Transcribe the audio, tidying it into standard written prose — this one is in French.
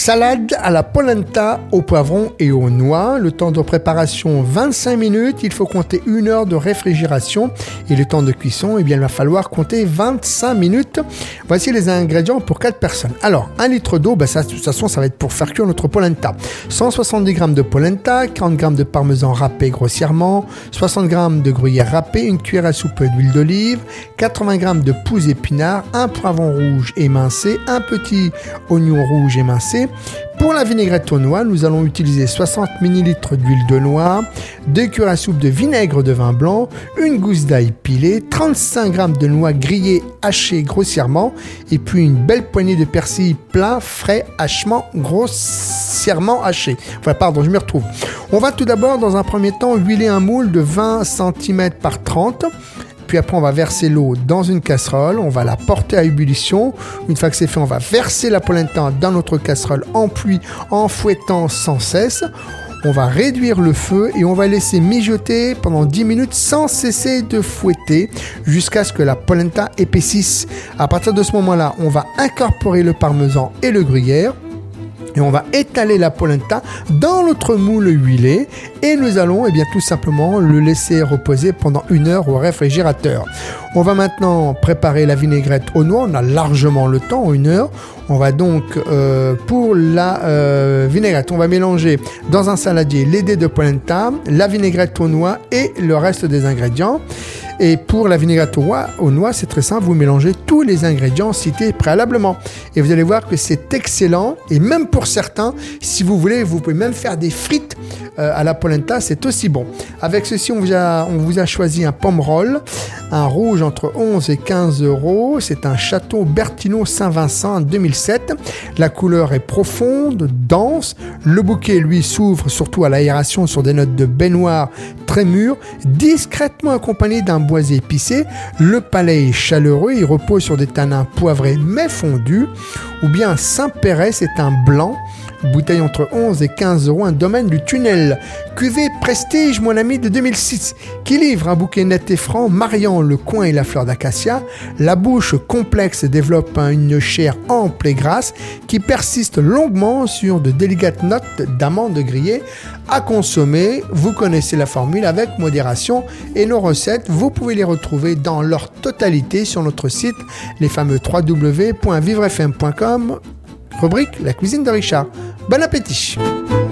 Salade à la polenta au poivron et aux noix. Le temps de préparation 25 minutes. Il faut compter 1 heure de réfrigération. Et le temps de cuisson, il va falloir compter 25 minutes. Voici les ingrédients pour 4 personnes. Alors, 1 litre d'eau, de toute façon, ça va être pour faire cuire notre polenta. 170 g de polenta, 40 g de parmesan râpé grossièrement, 60 g de gruyère râpé, 1 cuillère à soupe d'huile d'olive, 80 g de pousses épinards, 1 poivron rouge émincé, 1 petit oignon rouge émincé. Pour la vinaigrette aux noix, nous allons utiliser 60 ml d'huile de noix, 2 cuillères à soupe de vinaigre de vin blanc, 1 gousse d'ail pilée, 35 g de noix grillées hachées grossièrement et puis une belle poignée de persil plat, frais, grossièrement haché. Je me retrouve. On va tout d'abord, dans un premier temps, huiler un moule de 20 cm par 30 cm. Puis après, on va verser l'eau dans une casserole. On va la porter à ébullition. Une fois que c'est fait, on va verser la polenta dans notre casserole en fouettant sans cesse. On va réduire le feu et on va laisser mijoter pendant 10 minutes sans cesser de fouetter jusqu'à ce que la polenta épaississe. À partir de ce moment-là, on va incorporer le parmesan et le gruyère. Et on va étaler la polenta dans notre moule huilé et nous allons tout simplement le laisser reposer pendant 1 heure au réfrigérateur. On va maintenant préparer la vinaigrette aux noix. On a largement le temps, 1 heure. On va donc, pour la vinaigrette, on va mélanger dans un saladier les dés de polenta, la vinaigrette aux noix et le reste des ingrédients. Et pour la vinaigrette aux noix, c'est très simple, vous mélangez tous les ingrédients cités préalablement. Et vous allez voir que c'est excellent. Et même pour certains, si vous voulez, vous pouvez même faire des frites à la polenta, c'est aussi bon. Avec ceci, on vous a choisi un pomme roll, un rouge entre 11 et 15 euros. C'est un Château Bertino Saint-Vincent 2007. La couleur est profonde, dense. Le bouquet, lui, s'ouvre surtout à l'aération sur des notes de baie noire très mûres, discrètement accompagné d'un boisé épicé. Le palais est chaleureux, il repose sur des tanins poivrés mais fondus. Ou bien Saint-Péret, c'est un blanc. Bouteille entre 11 et 15 euros, un domaine du Tunnel. Cuvée Prestige, mon ami, de 2006, qui livre un bouquet net et franc, mariant le coin et la fleur d'acacia. La bouche complexe développe une chair ample et grasse, qui persiste longuement sur de délicates notes d'amandes grillées. À consommer, vous connaissez la formule avec modération et nos recettes, vous pouvez les retrouver dans leur totalité sur notre site, les fameux www.vivrefm.com. Rubrique La cuisine de Richard. Bon appétit!